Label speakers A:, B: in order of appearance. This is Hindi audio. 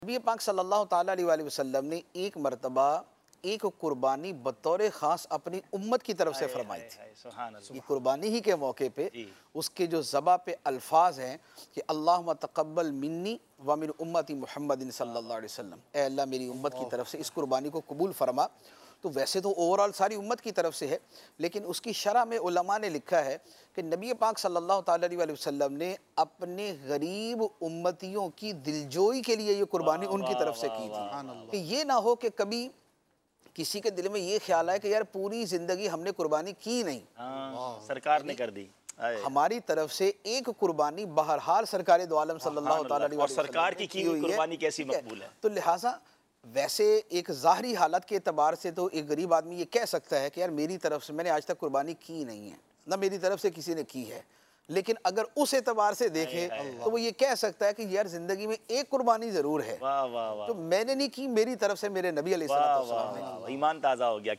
A: नबी पाक सल्लल्लाहु ताला अलैहि वसल्लम ने एक मरतबा एक कुर्बानी बतौर ख़ास अपनी उम्मत की तरफ से फरमाई थी। ये कुर्बानी ही के मौके पे उसके जो ज़बा पे अल्फाज हैं कि अल्लाहुम्मा तक़ब्बल मिन्नी व मिन उम्मती मुहम्मदिन सल्लल्लाहु अलैहि वसल्लम, ए अल्लाह मेरी उम्मत की तरफ से इस कुर्बानी को कबूल फरमा। तो वैसे तो ओवरऑल सारी उम्मत की तरफ से है, लेकिन उसकी शरह में उलमा ने लिखा है कि नबी पाक सल्लल्लाहु ताला अलैहि वसल्लम ने अपने गरीब उम्मतियों की दिलजोई के लिए ये कुर्बानी उनकी तरफ से की थी कि ये ना हो कि कभी किसी के दिल में ये ख्याल आए कि यार पूरी ज़िंदगी हमने कुर्बानी की नहीं,
B: सरकार ने कर दी।
A: हमारी तरफ से एक कुर्बानी बहरहाल सरकार दो आलम सल्लल्लाहु ताला अलैहि
B: और
A: वसल्लम
B: सरकार की हुई कुर्बानी कैसी
A: ठीक है?
B: मकबूल है।
A: तो लिहाजा वैसे एक ज़ाहरी हालत के एतबार से तो एक गरीब आदमी ये कह सकता है कि यार मेरी तरफ से मैंने आज तक कुर्बानी की नहीं है, ना मेरी तरफ से किसी ने की है। लेकिन अगर उस एतबार से देखे तो वो ये कह सकता है कि यार ज़िंदगी में एक कुर्बानी ज़रूर है
B: वाह वाह वाह,
A: तो मैंने नहीं की, मेरी तरफ से मेरे नबी अलैहिस्सलातु वस्सलाम ने की।
B: ईमान ताज़ा हो गया।